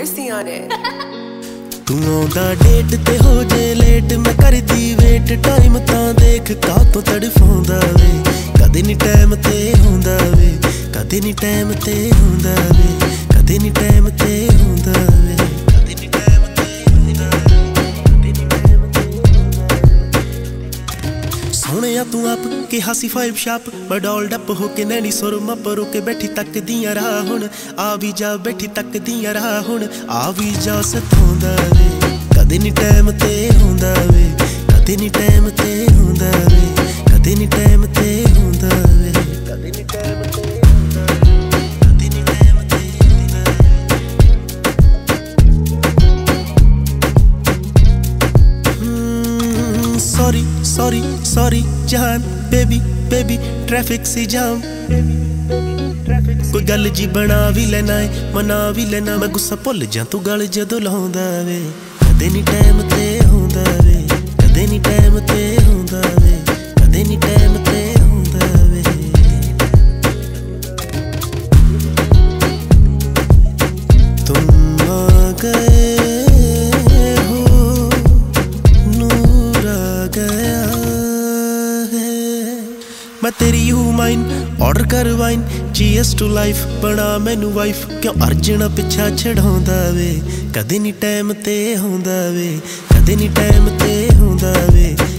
mercy on it. तू आउंदा date ते हो जे लेट मैं करदी वेट टाइम तां देख कातों तड़फाउंदा वे कदे नी टाइम ते हुंदा वे कदे नी टाइम ते हुंदा वे कदे नी टाइम ते हुंदा वे कदे नी टाइम ते हुंदा वे कदे नी टाइम ते सोहणिया तू आप कि हासी फाइव शाप बडौल डप हो के नैनी सुरमा परो के बैठी तक दियां राह हुण आ भी जा बैठी तक दियां राह हुण आ भी जा सताउंदा वे कदे नी टाइम ते हुंदा वे कदे नी टाइम ते हुंदा वे कदे नी टाइम ते हुंदा वे कदे नी टाइम ते हुंदा कदे नी टाइम ते सॉरी सॉरी सॉरी जान बेबी बेबी ट्रैफिक सी जाम कोई गल जी बना भी लेना है मना भी लेना मैं गुस्सा भुल जा तू गल जदों लाउंदा वे कदे नी टाइम ते हुंदा वे कदे नी टाइम ते हुंदा वे कदे नी टाइम ते हुंदा वे तुम आ गए हो नूर आ गया है मैं तेरी हूँ माइन ऑर्डर कर वाइन जीएस टू लाइफ बना मैनू वाइफ क्यों अर्जन पिछा छड़ाउंदा वे कदे नी टाइम ते हुंदा वे कदे नी टाइम ते हुंदा वे